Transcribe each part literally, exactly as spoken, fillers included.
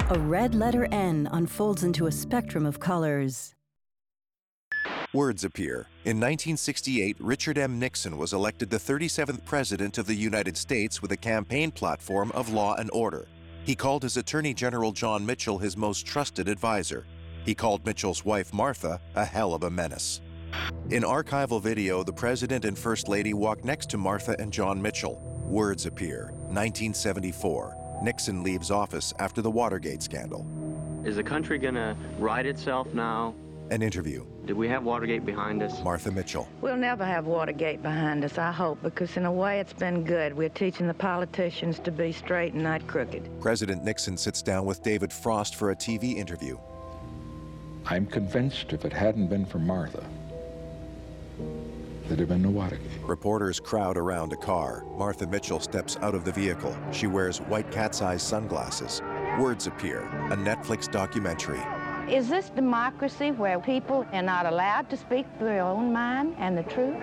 A red letter N unfolds into a spectrum of colors. Words appear. In nineteen sixty-eight, Richard M. Nixon was elected the thirty-seventh President of the United States with a campaign platform of law and order. He called his Attorney General John Mitchell his most trusted advisor. He called Mitchell's wife, Martha, a hell of a menace. In archival video, the President and First Lady walk next to Martha and John Mitchell. Words appear. nineteen seventy-four. Nixon leaves office after the Watergate scandal. Is the country gonna right itself now? An interview. Did we have Watergate behind us? Martha Mitchell. We'll never have Watergate behind us, I hope, because in a way it's been good. We're teaching the politicians to be straight and not crooked. President Nixon sits down with David Frost for a T V interview. I'm convinced if it hadn't been for Martha, there'd have been no Watergate. Reporters crowd around a car. Martha Mitchell steps out of the vehicle. She wears white cat's eye sunglasses. Words appear. A Netflix documentary. Is this democracy where people are not allowed to speak their own mind and the truth?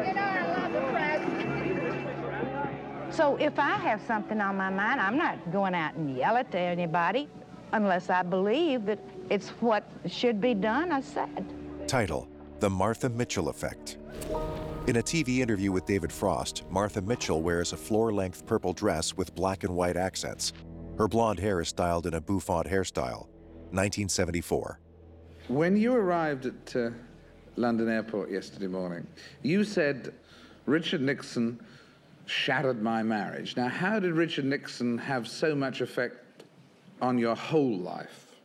So if I have something on my mind, I'm not going out and yell it to anybody unless I believe that it's what should be done or said. Title: The Martha Mitchell Effect. In a T V interview with David Frost, Martha Mitchell wears a floor-length purple dress with black and white accents. Her blonde hair is styled in a bouffant hairstyle. nineteen seventy-four. When you arrived at uh, London Airport yesterday morning, you said, Richard Nixon shattered my marriage. Now, how did Richard Nixon have so much effect on your whole life?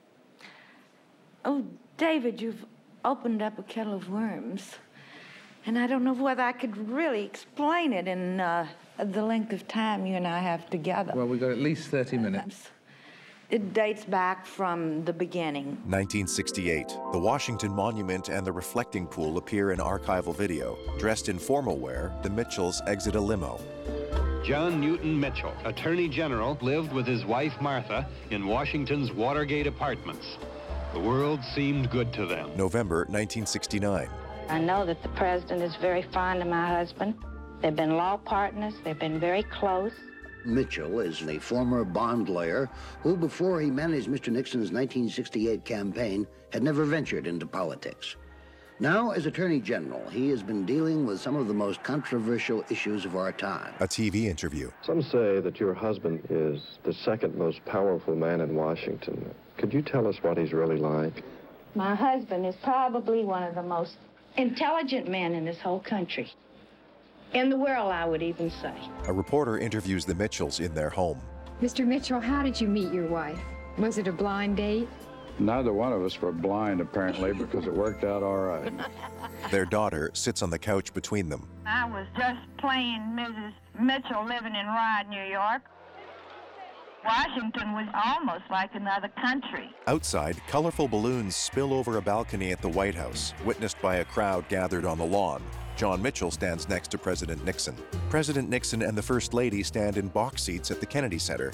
Oh, David, you've opened up a kettle of worms. And I don't know whether I could really explain it in uh, the length of time you and I have together. Well, we've got at least thirty minutes. It dates back from the beginning. nineteen sixty-eight. The Washington Monument and the reflecting pool appear in archival video. Dressed in formal wear, the Mitchells exit a limo. John Newton Mitchell, Attorney General, lived with his wife Martha in Washington's Watergate apartments. The world seemed good to them. November nineteen sixty-nine. I know that the president is very fond of my husband. They've been law partners. They've been very close. Mitchell is a former bond lawyer who, before he managed Mister Nixon's nineteen sixty-eight campaign, had never ventured into politics. Now, as Attorney General, he has been dealing with some of the most controversial issues of our time. A T V interview. Some say that your husband is the second most powerful man in Washington. Could you tell us what he's really like? My husband is probably one of the most intelligent men in this whole country. In the world, I would even say. A reporter interviews the Mitchells in their home. Mister Mitchell, how did you meet your wife? Was it a blind date? Neither one of us were blind, apparently, because it worked out all right. Their daughter sits on the couch between them. I was just playing Missus Mitchell living in Rye, New York. Washington was almost like another country. Outside, colorful balloons spill over a balcony at the White House, witnessed by a crowd gathered on the lawn. John Mitchell stands next to President Nixon. President Nixon and the First Lady stand in box seats at the Kennedy Center.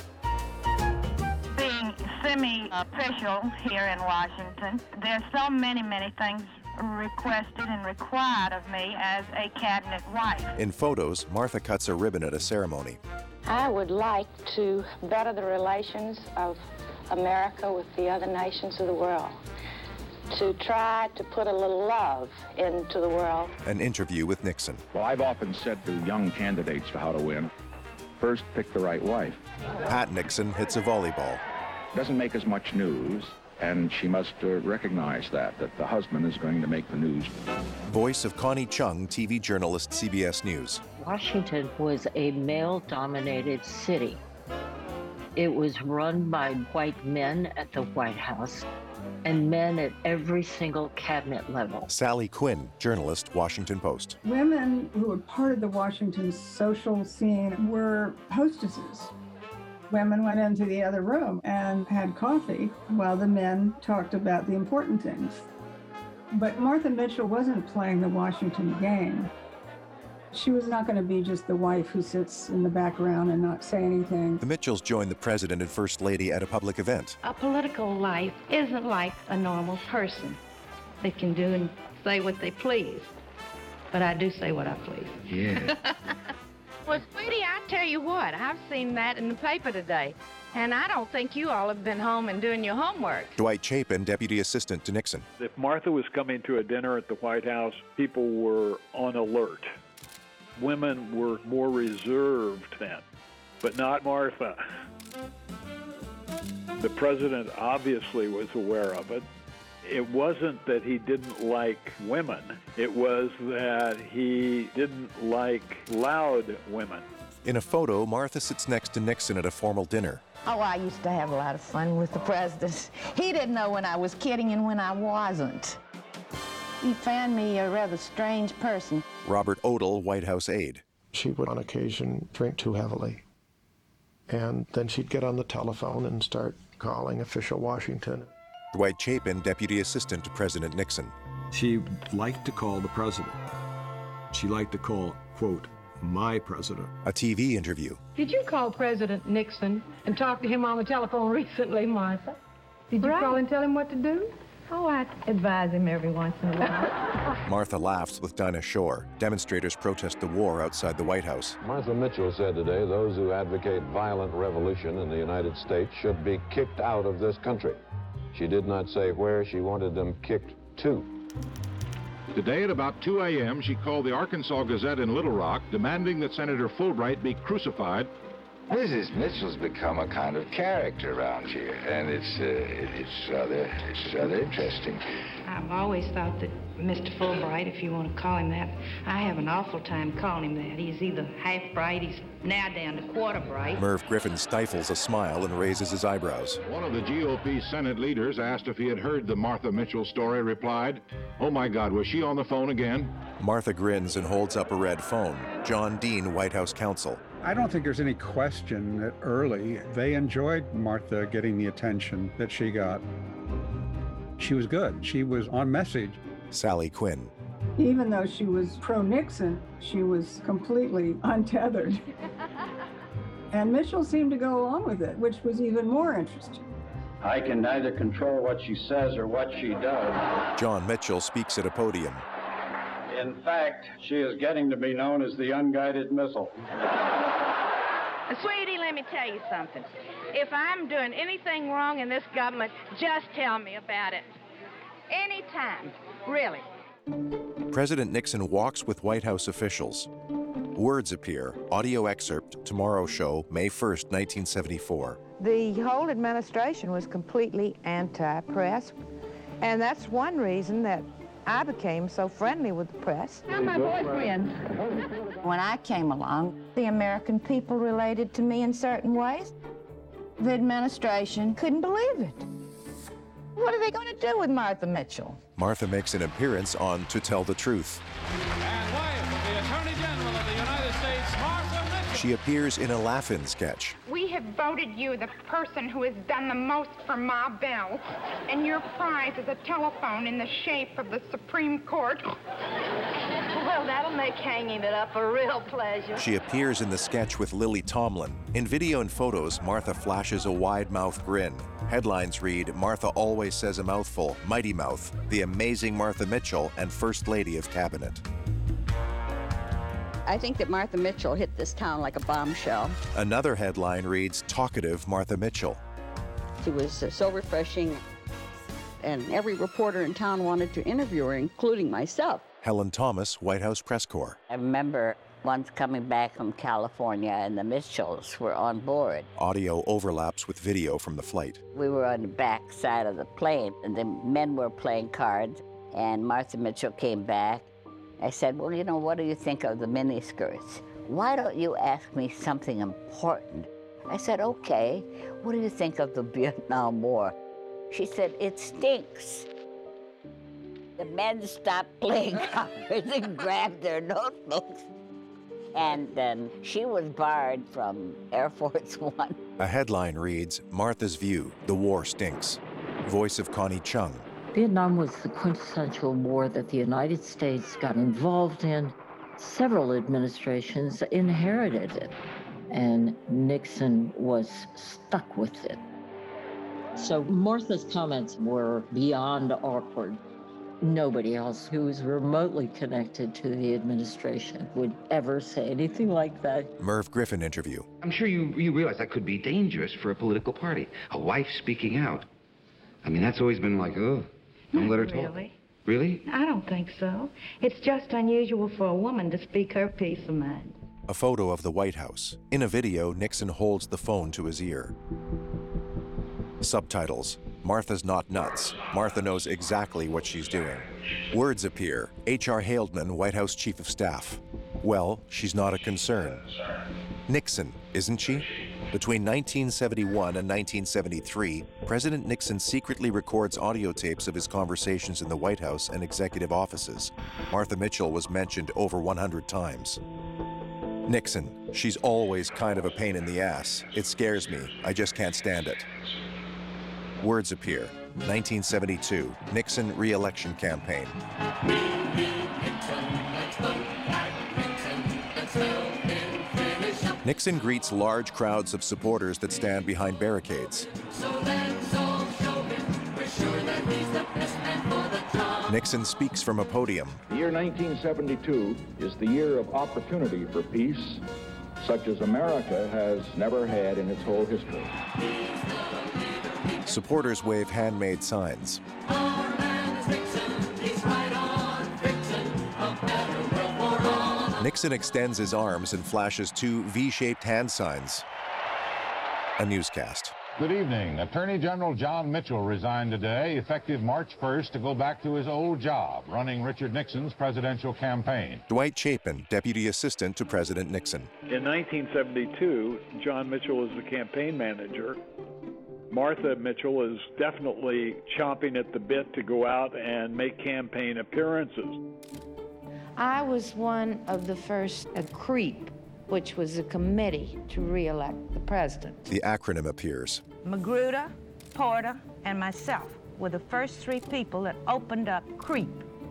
Being semi-official here in Washington, there's so many, many things requested and required of me as a cabinet wife. In photos, Martha cuts a ribbon at a ceremony. I would like to better the relations of America with the other nations of the world, to try to put a little love into the world. An interview with Nixon. Well, I've often said to young candidates for how to win, first pick the right wife. Pat Nixon hits a volleyball. Doesn't make as much news, and she must uh, recognize that, that the husband is going to make the news. Voice of Connie Chung, T V journalist, C B S News. Washington was a male-dominated city. It was run by white men at the White House and men at every single cabinet level. Sally Quinn, journalist, Washington Post. Women who were part of the Washington social scene were hostesses. Women went into the other room and had coffee while the men talked about the important things. But Martha Mitchell wasn't playing the Washington game. She was not going to be just the wife who sits in the background and not say anything. The Mitchells joined the President and First Lady at a public event. A political life isn't like a normal person. They can do and say what they please. But I do say what I please. Yeah. Well, sweetie, I tell you what, I've seen that in the paper today. And I don't think you all have been home and doing your homework. Dwight Chapin, deputy assistant to Nixon. If Martha was coming to a dinner at the White House, people were on alert. Women were more reserved then, but not Martha. The president obviously was aware of it. It wasn't that he didn't like women. It was that he didn't like loud women. In a photo, Martha sits next to Nixon at a formal dinner. Oh, I used to have a lot of fun with the president. He didn't know when I was kidding and when I wasn't. He found me a rather strange person. Robert Odle, White House aide. She would on occasion drink too heavily. And then she'd get on the telephone and start calling official Washington. Dwight Chapin, deputy assistant to President Nixon. She liked to call the president. She liked to call, quote, my president. A T V interview. Did you call President Nixon and talk to him on the telephone recently, Martha? Did you right. call and tell him what to do? Oh, I advise him every once in a while. Martha laughs with Dinah Shore. Demonstrators protest the war outside the White House. Martha Mitchell said today those who advocate violent revolution in the United States should be kicked out of this country. She did not say where she wanted them kicked to. Today at about two a m, she called the Arkansas Gazette in Little Rock, demanding that Senator Fulbright be crucified. Missus Mitchell's become a kind of character around here, and it's uh, it's rather it's rather interesting. I've always thought that Mister Fulbright, if you want to call him that, I have an awful time calling him that. He's either half bright, he's now down to quarter bright. Merv Griffin stifles a smile and raises his eyebrows. One of the G O P Senate leaders, asked if he had heard the Martha Mitchell story, replied, "Oh my God, was she on the phone again?" Martha grins and holds up a red phone. John Dean, White House counsel. I don't think there's any question that early they enjoyed Martha getting the attention that she got. She was good. She was on message. Sally Quinn. Even though she was pro-Nixon, she was completely untethered. And Mitchell seemed to go along with it, which was even more interesting. I can neither control what she says or what she does. John Mitchell speaks at a podium. In fact, she is getting to be known as the unguided missile. Sweetie, let me tell you something. If I'm doing anything wrong in this government, just tell me about it. Anytime, really. President Nixon walks with White House officials. Words appear. Audio excerpt, Tomorrow Show, May first, nineteen seventy-four. The whole administration was completely anti-press, and that's one reason that I became so friendly with the press. I'm my boyfriend. When I came along, the American people related to me in certain ways. The administration couldn't believe it. What are they going to do with Martha Mitchell? Martha makes an appearance on To Tell the Truth. And wife of the Attorney General of the United States, Martha Mitchell. She appears in a laugh-in sketch. We have voted you the person who has done the most for Ma Bell, and your prize is a telephone in the shape of the Supreme Court. Well, that'll make hanging it up a real pleasure. She appears in the sketch with Lily Tomlin. In video and photos, Martha flashes a wide-mouthed grin. Headlines read, Martha always says a mouthful, Mighty Mouth, the amazing Martha Mitchell, and First Lady of Cabinet. I think that Martha Mitchell hit this town like a bombshell. Another headline reads, Talkative Martha Mitchell. She was uh, so refreshing, and every reporter in town wanted to interview her, including myself. Helen Thomas, White House Press Corps. I remember once coming back from California and the Mitchells were on board. Audio overlaps with video from the flight. We were on the back side of the plane, and the men were playing cards, and Martha Mitchell came back. I said, well, you know, what do you think of the miniskirts? Why don't you ask me something important? I said, okay, what do you think of the Vietnam War? She said, it stinks. The men stopped playing cards and grabbed their notebooks. And then she was barred from Air Force One. A headline reads, Martha's View, The War Stinks. Voice of Connie Chung. Vietnam was the quintessential war that the United States got involved in. Several administrations inherited it, and Nixon was stuck with it. So Martha's comments were beyond awkward. Nobody else who was remotely connected to the administration would ever say anything like that. Merv Griffin interview. I'm sure you, you realize that could be dangerous for a political party. A wife speaking out. I mean, that's always been like, oh, don't let her talk. Really? Really? I don't think so. It's just unusual for a woman to speak her piece of mind. A photo of the White House. In a video, Nixon holds the phone to his ear. Subtitles. Martha's not nuts. Martha knows exactly what she's doing. Words appear. H R Haldeman, White House Chief of Staff. Well, she's not a concern. Nixon, isn't she? Between nineteen seventy-one and nineteen seventy-three, President Nixon secretly records audio tapes of his conversations in the White House and executive offices. Martha Mitchell was mentioned over one hundred times. Nixon, she's always kind of a pain in the ass. It scares me. I just can't stand it. Words appear. nineteen seventy-two, Nixon re-election campaign. Nixon greets large crowds of supporters that stand behind barricades. Nixon speaks from a podium. The year nineteen seventy-two is the year of opportunity for peace, such as America has never had in its whole history. Supporters wave handmade signs. Nixon extends his arms and flashes two V-shaped hand signs. A newscast. Good evening. Attorney General John Mitchell resigned today, effective March first, to go back to his old job, running Richard Nixon's presidential campaign. Dwight Chapin, Deputy Assistant to President Nixon. In nineteen seventy-two, John Mitchell was the campaign manager. Martha Mitchell is definitely chomping at the bit to go out and make campaign appearances. I was one of the first, a CREEP, which was a committee to re-elect the president. The acronym appears. Magruder, Porter, and myself were the first three people that opened up CREEP.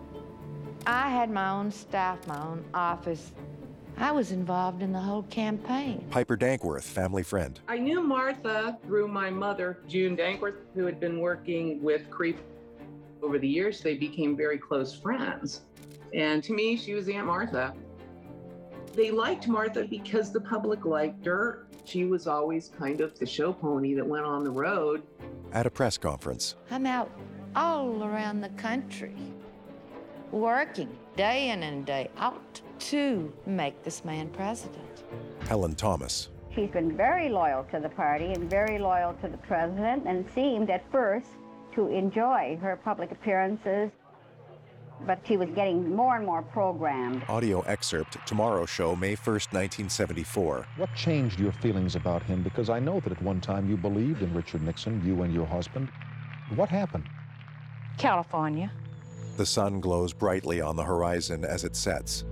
I had my own staff, my own office. I was involved in the whole campaign. Piper Dankworth, family friend. I knew Martha through my mother, June Dankworth, who had been working with CREEP over the years. They became very close friends. And to me, she was Aunt Martha. They liked Martha because the public liked her. She was always kind of the show pony that went on the road. At a press conference. I'm out all around the country, working day in and day out to make this man president. Helen Thomas. She's been very loyal to the party and very loyal to the president, and seemed at first to enjoy her public appearances. But she was getting more and more programmed. Audio excerpt, Tomorrow Show, May first, nineteen seventy-four. What changed your feelings about him? Because I know that at one time you believed in Richard Nixon, you and your husband. What happened? California. The sun glows brightly on the horizon as it sets.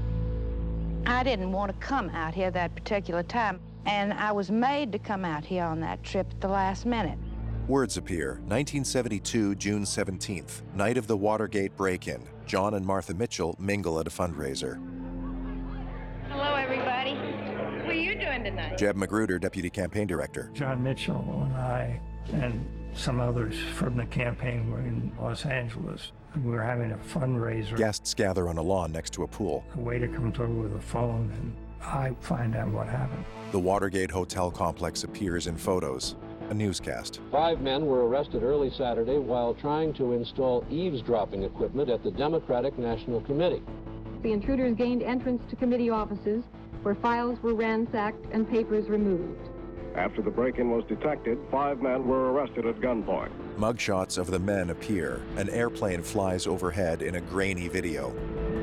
I didn't want to come out here that particular time, and I was made to come out here on that trip at the last minute. Words appear. nineteen seventy-two, June seventeenth, night of the Watergate break-in. John and Martha Mitchell mingle at a fundraiser. Hello, everybody. What are you doing tonight? Jeb Magruder, Deputy Campaign Director. John Mitchell and I and some others from the campaign were in Los Angeles. We were having a fundraiser. Guests gather on a lawn next to a pool. A waiter comes over with a phone, and I find out what happened. The Watergate Hotel complex appears in photos. A newscast. Five men were arrested early Saturday while trying to install eavesdropping equipment at the Democratic National Committee. The intruders gained entrance to committee offices where files were ransacked and papers removed. After the break-in was detected, five men were arrested at gunpoint. Mugshots of the men appear. An airplane flies overhead in a grainy video.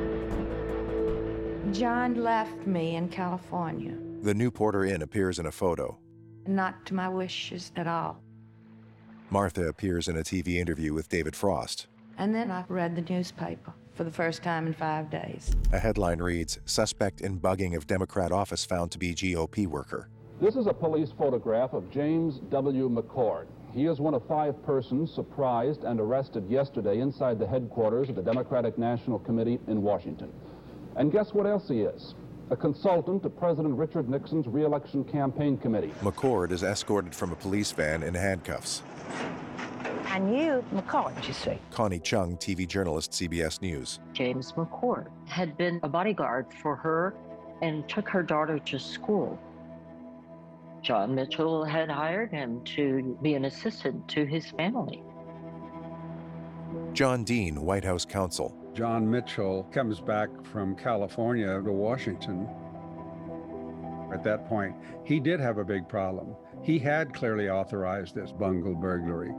John left me in California. The Newporter Inn appears in a photo. Not to my wishes at all. Martha appears in a T V interview with David Frost. And then I read the newspaper for the first time in five days. A headline reads, Suspect in bugging of Democrat office found to be G O P worker. This is a police photograph of James W. McCord. He is one of five persons surprised and arrested yesterday inside the headquarters of the Democratic National Committee in Washington. And guess what else he is? A consultant to President Richard Nixon's re-election campaign committee. McCord is escorted from a police van in handcuffs. I knew McCord, you see. Connie Chung, T V journalist, C B S News. James McCord had been a bodyguard for her and took her daughter to school. John Mitchell had hired him to be an assistant to his family. John Dean, White House counsel. John Mitchell comes back from California to Washington. At that point, he did have a big problem. He had clearly authorized this bungled burglary.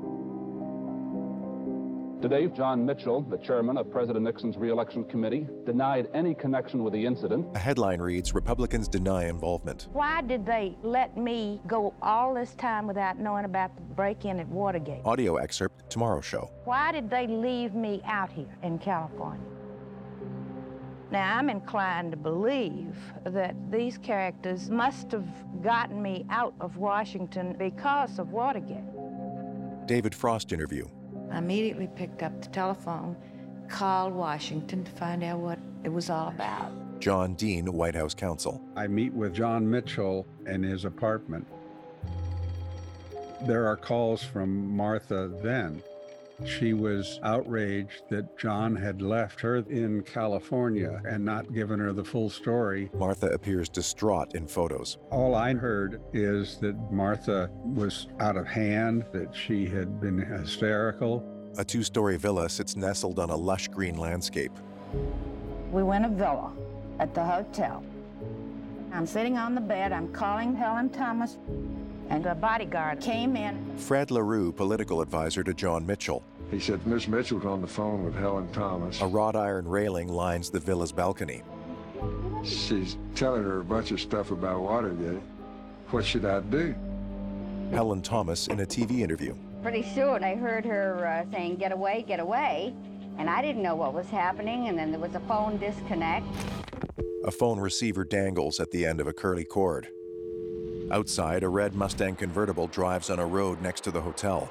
Today, John Mitchell, the chairman of President Nixon's re-election committee, denied any connection with the incident. A headline reads, Republicans deny involvement. Why did they let me go all this time without knowing about the break-in at Watergate? Audio excerpt, tomorrow show. Why did they leave me out here in California? Now, I'm inclined to believe that these characters must have gotten me out of Washington because of Watergate. David Frost interview. I immediately picked up the telephone, called Washington to find out what it was all about. John Dean, White House counsel. I meet with John Mitchell in his apartment. There are calls from Martha then. She was outraged that John had left her in California and not given her the full story. Martha appears distraught in photos. All I heard is that Martha was out of hand, that she had been hysterical. A two-story villa sits nestled on a lush green landscape. We went a villa at the hotel. I'm sitting on the bed, I'm calling Helen Thomas, and a bodyguard came in. Fred LaRue, political advisor to John Mitchell. He said Miss Mitchell's on the phone with Helen Thomas. A wrought iron railing lines the villa's balcony. She's telling her a bunch of stuff about Watergate. What should I do? Helen Thomas in a T V interview. Pretty soon I heard her uh, saying, get away, get away. And I didn't know what was happening, and then there was a phone disconnect. A phone receiver dangles at the end of a curly cord. Outside, a red Mustang convertible drives on a road next to the hotel.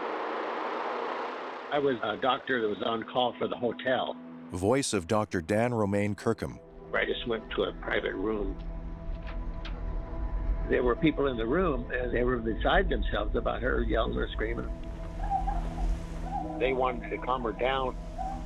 I was a doctor that was on call for the hotel. Voice of Doctor Dan Romaine Kirkham. I just went to a private room. There were people in the room, and they were beside themselves about her yelling or screaming. They wanted to calm her down.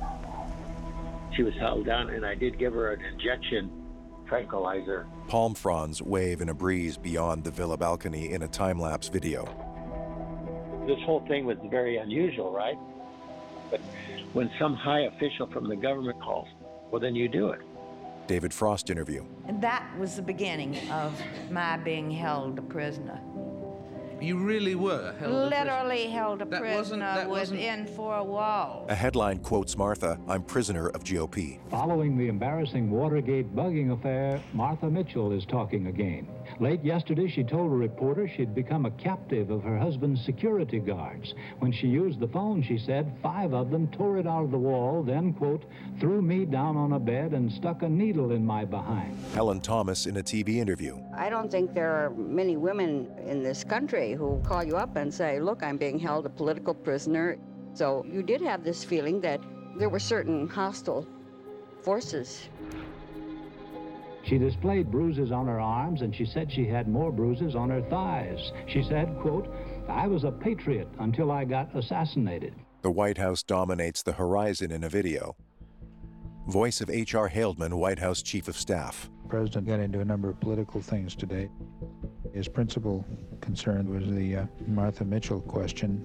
She was held down, and I did give her an injection, tranquilizer. Palm fronds wave in a breeze beyond the villa balcony in a time-lapse video. This whole thing was very unusual, right? But when some high official from the government calls, well, then you do it. David Frost interview. And that was the beginning of my being held a prisoner. You really were held a prisoner? Literally held a That wasn't- prisoner that wasn't- within four walls. A headline quotes Martha, I'm prisoner of G O P. Following the embarrassing Watergate bugging affair, Martha Mitchell is talking again. Late yesterday, she told a reporter she'd become a captive of her husband's security guards. When she used the phone, she said, five of them tore it out of the wall, then, quote, threw me down on a bed and stuck a needle in my behind. Helen Thomas in a T V interview. I don't think there are many women in this country who call you up and say, look, I'm being held a political prisoner. So you did have this feeling that there were certain hostile forces. She displayed bruises on her arms, and she said she had more bruises on her thighs. She said, quote, I was a patriot until I got assassinated. The White House dominates the horizon in a video. Voice of H R Haldeman, White House Chief of Staff. The president got into a number of political things today. His principal concern was the uh, Martha Mitchell question.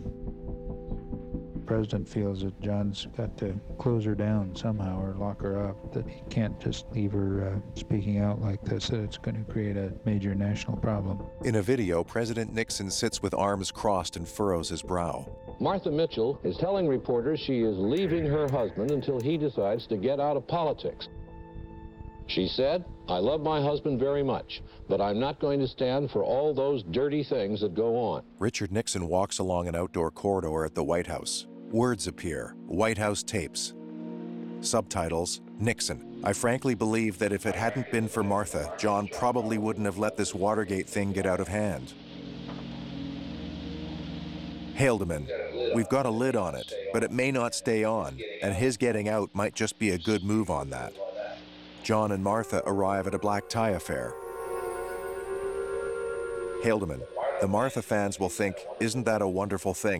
The president feels that John's got to close her down somehow or lock her up, that he can't just leave her uh, speaking out like this, that it's going to create a major national problem. In a video, President Nixon sits with arms crossed and furrows his brow. Martha Mitchell is telling reporters she is leaving her husband until he decides to get out of politics. She said, I love my husband very much, but I'm not going to stand for all those dirty things that go on. Richard Nixon walks along an outdoor corridor at the White House. Words appear, White House tapes. Subtitles, Nixon. I frankly believe that if it hadn't been for Martha, John probably wouldn't have let this Watergate thing get out of hand. Haldeman, we've got a lid on it, but it may not stay on, and his getting out might just be a good move on that. John and Martha arrive at a black tie affair. Haldeman, the Martha fans will think, isn't that a wonderful thing?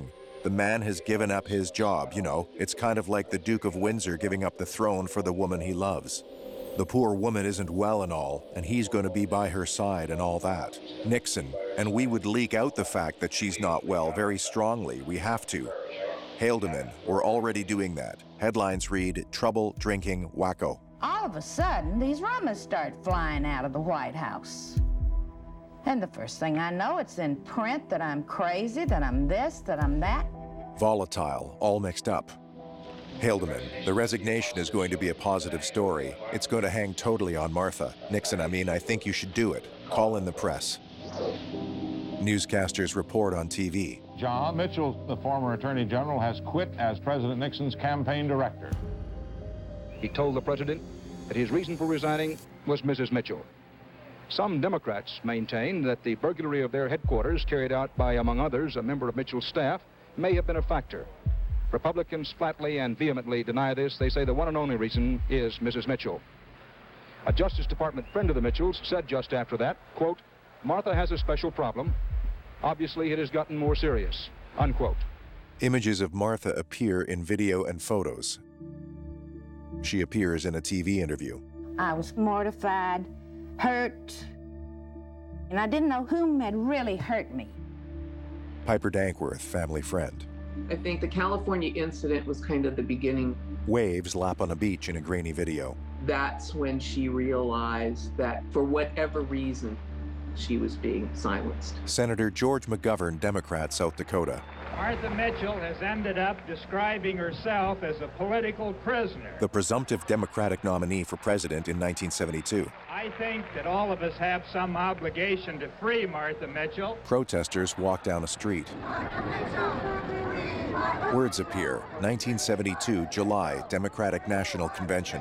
The man has given up his job, you know. It's kind of like the Duke of Windsor giving up the throne for the woman he loves. The poor woman isn't well and all, and he's going to be by her side and all that. Nixon, and we would leak out the fact that she's not well very strongly. We have to. Haldeman, we're already doing that. Headlines read, trouble drinking wacko. All of a sudden, these rumors start flying out of the White House. And the first thing I know, it's in print that I'm crazy, that I'm this, that I'm that. Volatile, all mixed up. Haldeman, the resignation is going to be a positive story. It's going to hang totally on Martha. Nixon, I mean, I think you should do it. Call in the press. Newscasters report on T V. John Mitchell, the former Attorney General, has quit as President Nixon's campaign director. He told the president that his reason for resigning was Missus Mitchell. Some Democrats maintain that the burglary of their headquarters, carried out by, among others, a member of Mitchell's staff, may have been a factor. Republicans flatly and vehemently deny this. They say the one and only reason is Missus Mitchell. A Justice Department friend of the Mitchells said just after that, quote, Martha has a special problem. Obviously, it has gotten more serious, unquote. Images of Martha appear in video and photos. She appears in a T V interview. I was mortified, hurt, and I didn't know whom had really hurt me. Piper Dankworth, family friend. I think the California incident was kind of the beginning. Waves lap on a beach in a grainy video. That's when she realized that for whatever reason, she was being silenced. Senator George McGovern, Democrat, South Dakota. Martha Mitchell has ended up describing herself as a political prisoner. The presumptive Democratic nominee for president in nineteen seventy-two. I think that all of us have some obligation to free Martha Mitchell. Protesters walk down a street. Words appear. nineteen seventy-two, July, Democratic National Convention.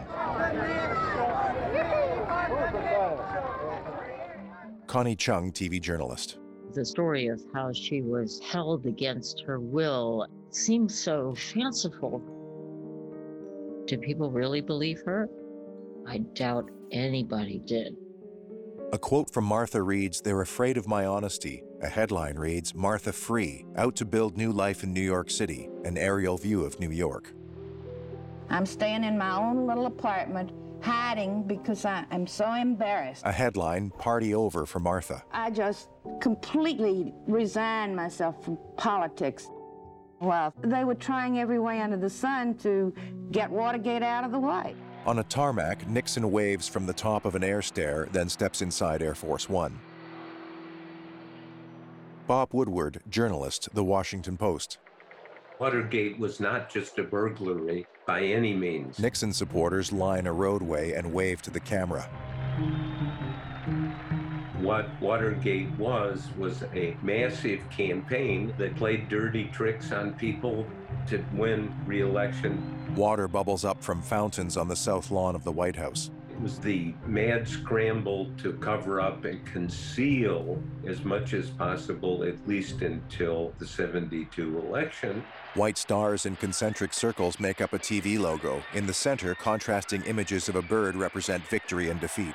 Connie Chung, T V journalist. The story of how she was held against her will seems so fanciful. Do people really believe her? I doubt anybody did. A quote from Martha reads, "They're afraid of my honesty." A headline reads, "Martha free, out to build new life in New York City." An aerial view of New York. I'm staying in my own little apartment, hiding because I am so embarrassed. A headline, "Party over for Martha." I just completely resigned myself from politics. While they were trying every way under the sun to get Watergate out of the way. On a tarmac, Nixon waves from the top of an air stair, then steps inside Air Force One. Bob Woodward, journalist, The Washington Post. Watergate was not just a burglary by any means. Nixon supporters line a roadway and wave to the camera. What Watergate was, was a massive campaign that played dirty tricks on people to win re-election. Water bubbles up from fountains on the south lawn of the White House. It was the mad scramble to cover up and conceal as much as possible, at least until the seventy-two election. White stars in concentric circles make up a T V logo. In the center, contrasting images of a bird represent victory and defeat.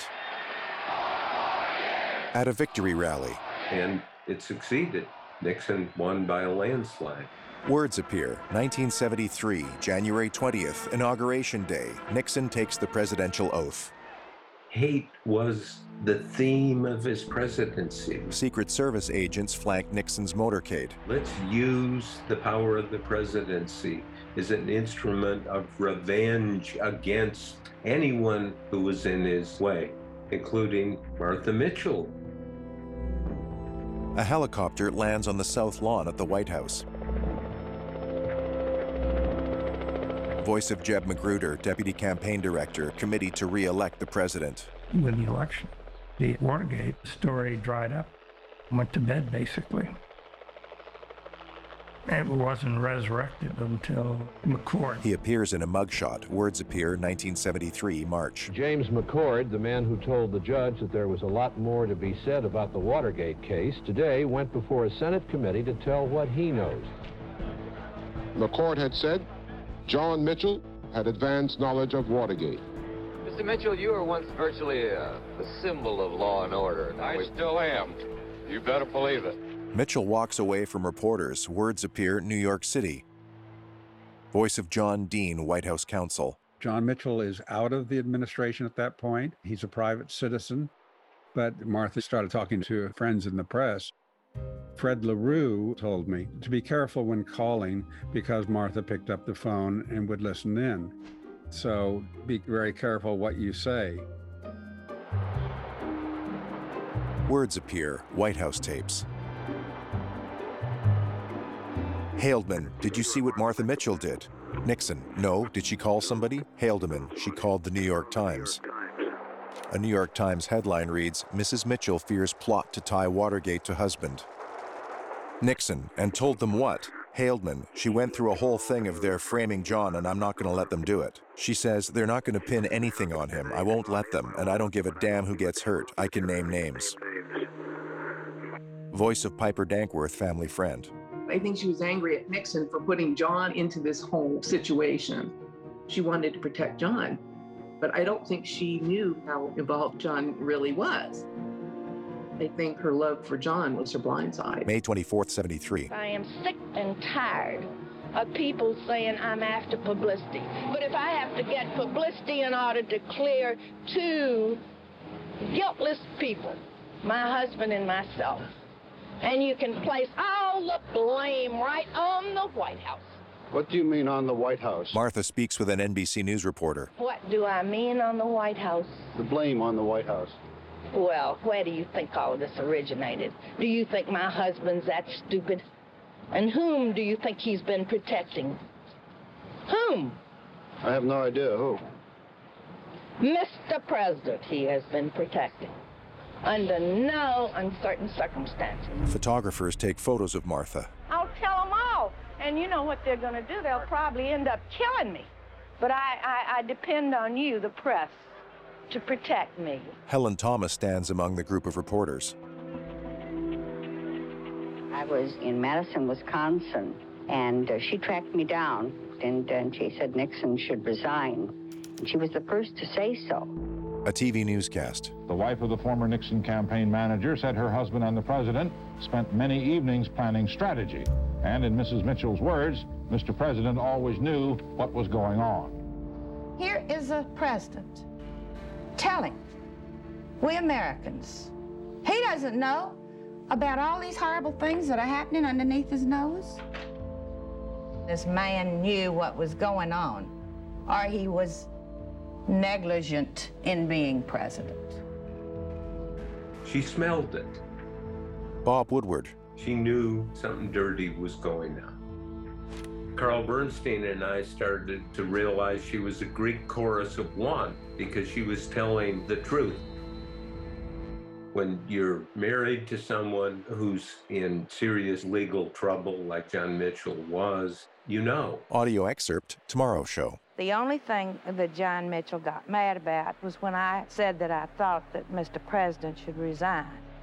At a victory rally. And it succeeded. Nixon won by a landslide. Words appear. nineteen seventy-three, January twentieth, Inauguration Day. Nixon takes the presidential oath. Hate was the theme of his presidency. Secret Service agents flank Nixon's motorcade. Let's use the power of the presidency as an instrument of revenge against anyone who was in his way, including Martha Mitchell. A helicopter lands on the south lawn at the White House. Voice of Jeb Magruder, Deputy Campaign Director, Committee to re-elect the President. With the election, the Watergate story dried up, went to bed basically. It wasn't resurrected until McCord. He appears in a mugshot. Words appear, nineteen seventy-three, March. James McCord, the man who told the judge that there was a lot more to be said about the Watergate case, today went before a Senate committee to tell what he knows. McCord had said John Mitchell had advanced knowledge of Watergate. Mister Mitchell, you were once virtually a, a symbol of law and order. I still am. You better believe it. Mitchell walks away from reporters. Words appear, New York City. Voice of John Dean, White House counsel. John Mitchell is out of the administration at that point. He's a private citizen. But Martha started talking to friends in the press. Fred LaRue told me to be careful when calling because Martha picked up the phone and would listen in. So be very careful what you say. Words appear, White House tapes. Haldeman, did you see what Martha Mitchell did? Nixon, no. Did she call somebody? Haldeman, she called the New York Times. A New York Times headline reads, Missus Mitchell fears plot to tie Watergate to husband. Nixon, and told them what? Haldeman, she went through a whole thing of their framing John and I'm not going to let them do it. She says, they're not going to pin anything on him. I won't let them, and I don't give a damn who gets hurt. I can name names. Voice of Piper Dankworth, family friend. I think she was angry at Nixon for putting John into this whole situation. She wanted to protect John, but I don't think she knew how involved John really was. I think her love for John was her blind side. May twenty-fourth, seventy-three. I am sick and tired of people saying I'm after publicity. But if I have to get publicity in order to clear two guiltless people, my husband and myself, and you can place all the blame right on the White House. What do you mean on the White House? Martha speaks with an N B C News reporter. What do I mean on the White House? The blame on the White House. Well, where do you think all of this originated? Do you think my husband's that stupid? And whom do you think he's been protecting? Whom? I have no idea who. Mister President he has been protecting. Under no uncertain circumstances. Photographers take photos of Martha. I'll tell them all. And you know what they're going to do? They'll probably end up killing me. But I, I, I depend on you, the press, to protect me. Helen Thomas stands among the group of reporters. I was in Madison, Wisconsin, and uh, she tracked me down, and, and she said Nixon should resign. And she was the first to say so. A T V newscast. The wife of the former Nixon campaign manager said her husband and the president spent many evenings planning strategy. And in Missus Mitchell's words, Mister President always knew what was going on. Here is a president telling we Americans he doesn't know about all these horrible things that are happening underneath his nose. This man knew what was going on, or he was negligent in being president. She smelled it. Bob Woodward. She knew something dirty was going on. Carl Bernstein and I started to realize she was a Greek chorus of one because she was telling the truth. When you're married to someone who's in serious legal trouble like John Mitchell was, you know. Audio excerpt, Tomorrow Show. The only thing that John Mitchell got mad about was when I said that I thought that Mister President should resign.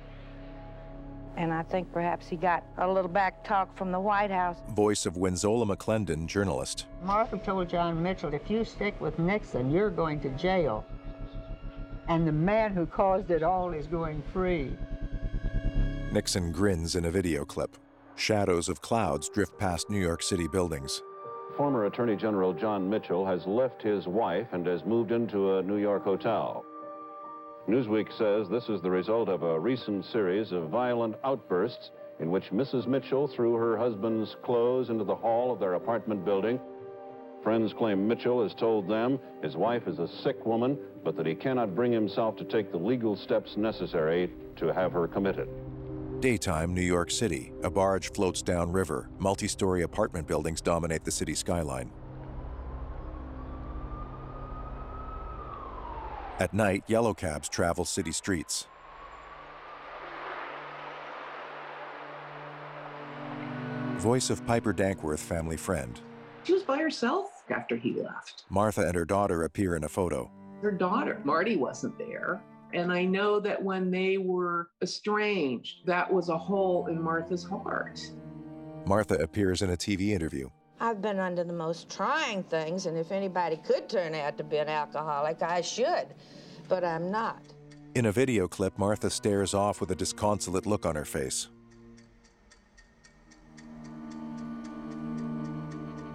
And I think perhaps he got a little back talk from the White House. Voice of Winzola McClendon, journalist. Martha told John Mitchell, if you stick with Nixon, you're going to jail. And the man who caused it all is going free. Nixon grins in a video clip. Shadows of clouds drift past New York City buildings. Former Attorney General John Mitchell has left his wife and has moved into a New York hotel. Newsweek says this is the result of a recent series of violent outbursts in which Missus Mitchell threw her husband's clothes into the hall of their apartment building. Friends claim Mitchell has told them his wife is a sick woman, but that he cannot bring himself to take the legal steps necessary to have her committed. Daytime, New York City. A barge floats downriver. Multi-story apartment buildings dominate the city skyline. At night, yellow cabs travel city streets. Voice of Piper Dankworth, family friend. She was by herself after he left. Martha and her daughter appear in a photo. Her daughter, Marty, wasn't there. And I know that when they were estranged, that was a hole in Martha's heart. Martha appears in a T V interview. I've been under the most trying things, and if anybody could turn out to be an alcoholic, I should, but I'm not. In a video clip, Martha stares off with a disconsolate look on her face.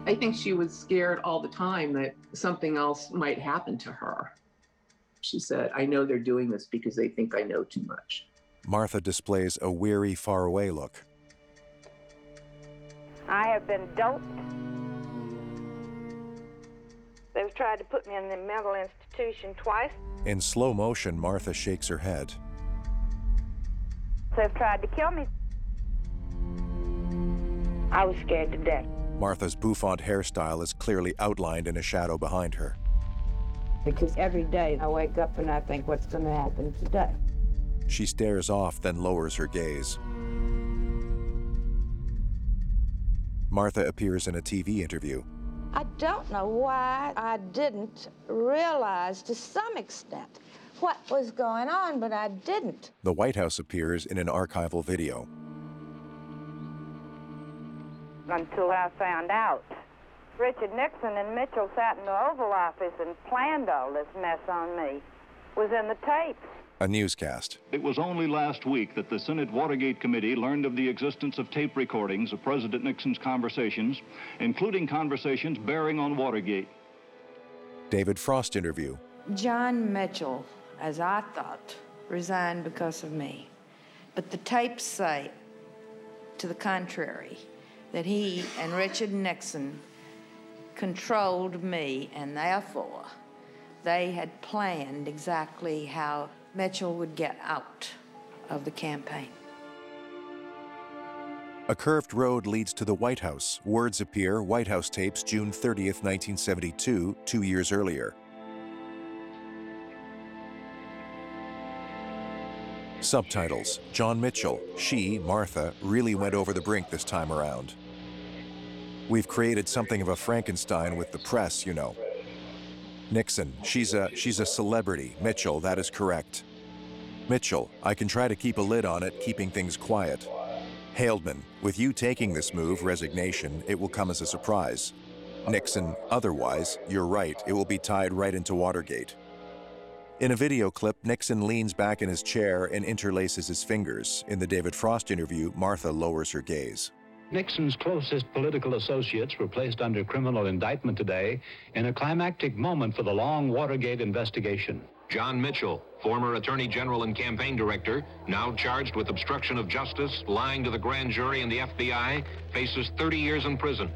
I think she was scared all the time that something else might happen to her. She said, I know they're doing this because they think I know too much. Martha displays a weary, faraway look. I have been doped. They've tried to put me in the mental institution twice. In slow motion, Martha shakes her head. They've tried to kill me. I was scared to death. Martha's bouffant hairstyle is clearly outlined in a shadow behind her. Because every day I wake up and I think, what's going to happen today? She stares off, then lowers her gaze. Martha appears in a T V interview. I don't know why I didn't realize to some extent what was going on, but I didn't. The White House appears in an archival video. Until I found out. Richard Nixon and Mitchell sat in the Oval Office and planned all this mess on me. Was in the tapes. A newscast. It was only last week that the Senate Watergate Committee learned of the existence of tape recordings of President Nixon's conversations, including conversations bearing on Watergate. David Frost interview. John Mitchell, as I thought, resigned because of me. But the tapes say, to the contrary, that he and Richard Nixon controlled me, and therefore they had planned exactly how Mitchell would get out of the campaign. A curved road leads to the White House. Words appear, White House tapes, June thirtieth, nineteen seventy-two, two years earlier. Subtitles, John Mitchell, she, Martha, really went over the brink this time around. We've created something of a Frankenstein with the press, you know. Nixon, she's a, she's a celebrity. Mitchell, that is correct. Mitchell, I can try to keep a lid on it, keeping things quiet. Haldeman, with you taking this move, resignation, it will come as a surprise. Nixon, otherwise, you're right, it will be tied right into Watergate. In a video clip, Nixon leans back in his chair and interlaces his fingers. In the David Frost interview, Martha lowers her gaze. Nixon's closest political associates were placed under criminal indictment today in a climactic moment for the long Watergate investigation. John Mitchell, former Attorney General and campaign director, now charged with obstruction of justice, lying to the grand jury and the F B I, faces thirty years in prison.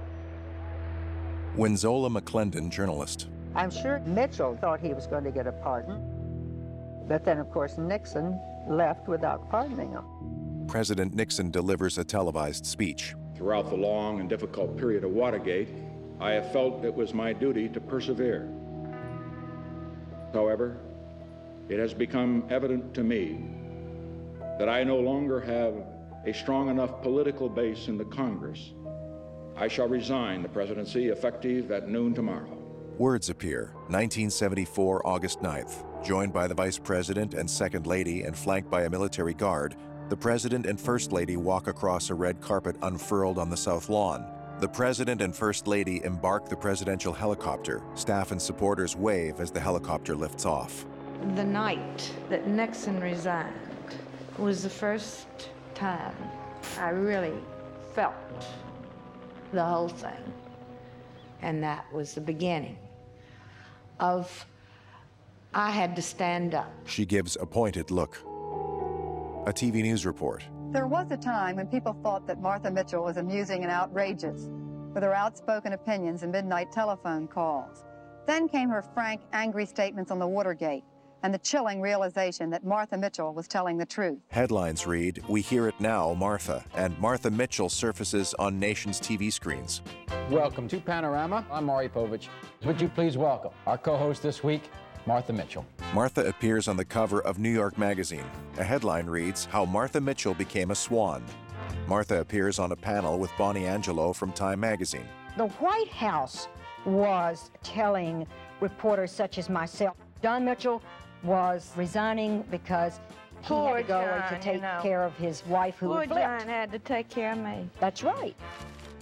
Winzola McClendon, journalist. I'm sure Mitchell thought he was going to get a pardon, but then, of course, Nixon left without pardoning him. President Nixon delivers a televised speech. Throughout the long and difficult period of Watergate, I have felt it was my duty to persevere. However, it has become evident to me that I no longer have a strong enough political base in the Congress. I shall resign the presidency effective at noon tomorrow. Words appear, nineteen seventy-four, August ninth. Joined by the Vice President and Second Lady and flanked by a military guard, the President and First Lady walk across a red carpet unfurled on the South Lawn. The President and First Lady embark the presidential helicopter. Staff and supporters wave as the helicopter lifts off. The night that Nixon resigned was the first time I really felt the whole thing. And that was the beginning of, I had to stand up. She gives a pointed look. A T V News report. There was a time when people thought that Martha Mitchell was amusing and outrageous, with her outspoken opinions and midnight telephone calls. Then came her frank, angry statements on the Watergate, and the chilling realization that Martha Mitchell was telling the truth. Headlines read, "We hear it now, Martha," and Martha Mitchell surfaces on nation's T V screens. Welcome to Panorama. I'm Maury Povich. Would you please welcome our co-host this week, Martha Mitchell. Martha appears on the cover of New York Magazine. A headline reads, "How Martha Mitchell Became a Swan." Martha appears on a panel with Bonnie Angelo from Time Magazine. The White House was telling reporters such as myself, John Mitchell was resigning because he Poor had to go John, to take you know. care of his wife who Poor had flipped. John had to take care of me. That's right.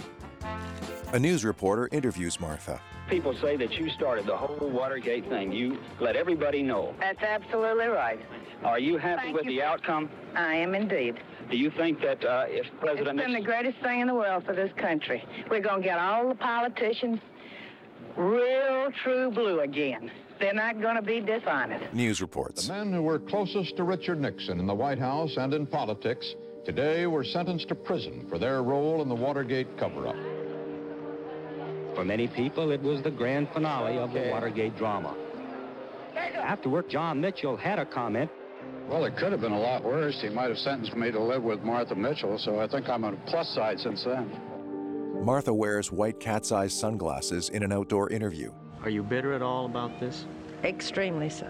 A news reporter interviews Martha. People say that you started the whole Watergate thing. You let everybody know. That's absolutely right. Are you happy Thank with you. the outcome? I am indeed. Do you think that uh, if President It's been Nixon... the greatest thing in the world for this country. We're going to get all the politicians real true blue again. They're not going to be dishonest. News reports. The men who were closest to Richard Nixon in the White House and in politics today were sentenced to prison for their role in the Watergate cover-up. For many people, it was the grand finale of the Watergate drama. Afterward, John Mitchell had a comment. Well, it could have been a lot worse. He might have sentenced me to live with Martha Mitchell, so I think I'm on the plus side since then. Martha wears white cat's eye sunglasses in an outdoor interview. Are you bitter at all about this? Extremely so.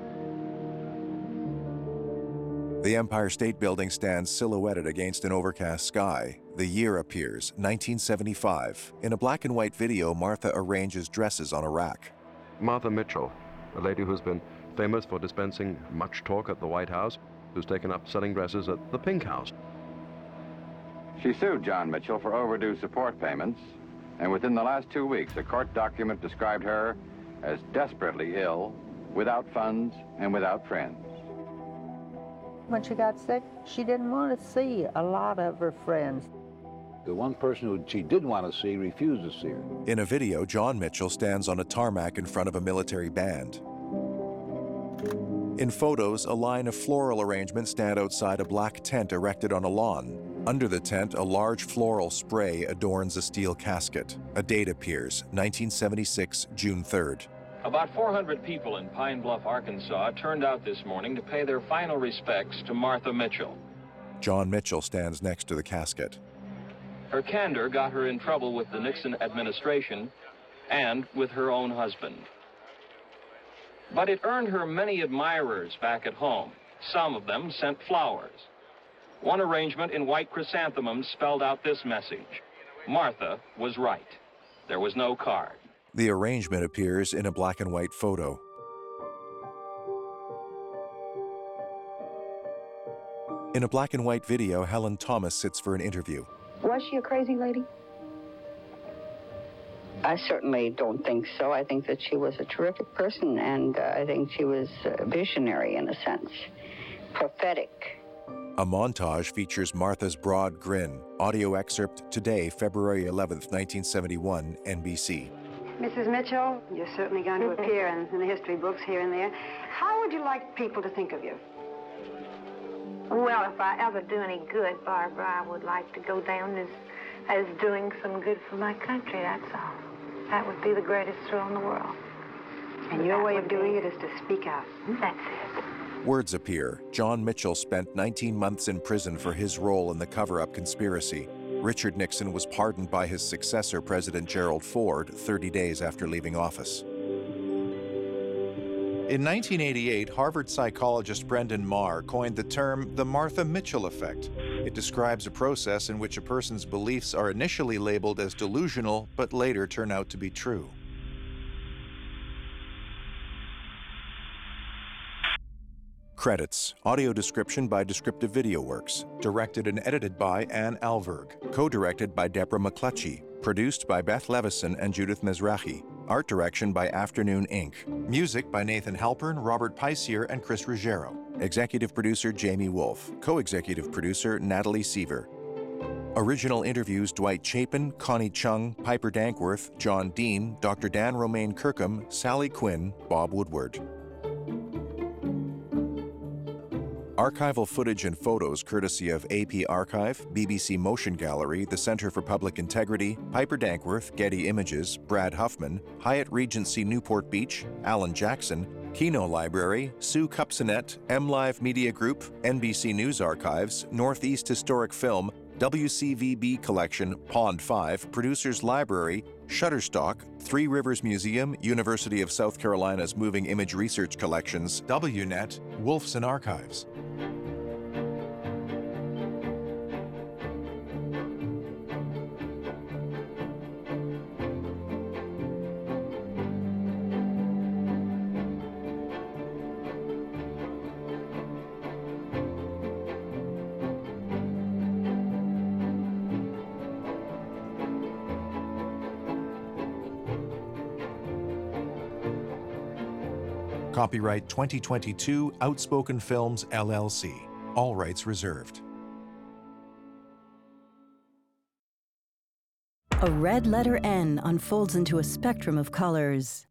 The Empire State Building stands silhouetted against an overcast sky. The year appears, nineteen seventy-five. In a black and white video, Martha arranges dresses on a rack. Martha Mitchell, a lady who's been famous for dispensing much talk at the White House, who's taken up selling dresses at the Pink House. She sued John Mitchell for overdue support payments, and within the last two weeks, a court document described her as desperately ill, without funds, and without friends. When she got sick, she didn't want to see a lot of her friends. The one person who she did want to see refused to see her. In a video, John Mitchell stands on a tarmac in front of a military band. In photos, a line of floral arrangements stand outside a black tent erected on a lawn. Under the tent, a large floral spray adorns a steel casket. A date appears, nineteen seventy-six, June third. About four hundred people in Pine Bluff, Arkansas turned out this morning to pay their final respects to Martha Mitchell. John Mitchell stands next to the casket. Her candor got her in trouble with the Nixon administration and with her own husband. But it earned her many admirers back at home. Some of them sent flowers. One arrangement in white chrysanthemums spelled out this message: Martha was right. There was no card. The arrangement appears in a black and white photo. In a black and white video, Helen Thomas sits for an interview. Was she a crazy lady? I certainly don't think so. I think that she was a terrific person, and uh, I think she was uh, visionary in a sense, prophetic. A montage features Martha's broad grin. Audio excerpt today, February eleventh, nineteen seventy-one, N B C. Missus Mitchell, you're certainly going to appear in, in the history books here and there. How would you like people to think of you? Well, if I ever do any good, Barbara, I would like to go down as, as doing some good for my country, that's all. That would be the greatest thrill in the world. And your way of doing it is to speak out. That's it. Words appear. John Mitchell spent nineteen months in prison for his role in the cover-up conspiracy. Richard Nixon was pardoned by his successor, President Gerald Ford, thirty days after leaving office. In nineteen eighty-eight, Harvard psychologist Brendan Marr coined the term the Martha Mitchell effect. It describes a process in which a person's beliefs are initially labeled as delusional, but later turn out to be true. Credits. Audio description by Descriptive Video Works. Directed and edited by Ann Alberg. Co-directed by Deborah McClutchy. Produced by Beth Levison and Judith Mizrahi. Art direction by Afternoon Incorporated. Music by Nathan Halpern, Robert Peisier, and Chris Ruggiero. Executive producer Jamie Wolfe. Co-executive producer Natalie Seaver. Original interviews Dwight Chapin, Connie Chung, Piper Dankworth, John Dean, Doctor Dan Romaine Kirkham, Sally Quinn, Bob Woodward. Archival footage and photos courtesy of A P Archive, B B C Motion Gallery, the Center for Public Integrity, Piper Dankworth, Getty Images, Brad Huffman, Hyatt Regency Newport Beach, Alan Jackson, Kino Library, Sue Cupsonet, MLive Media Group, N B C News Archives, Northeast Historic Film, W C V B Collection, Pond five, Producers Library, Shutterstock, Three Rivers Museum, University of South Carolina's Moving Image Research Collections, W net, Wolfson Archives. Copyright twenty twenty-two Outspoken Films, L L C. All rights reserved. A red letter N unfolds into a spectrum of colors.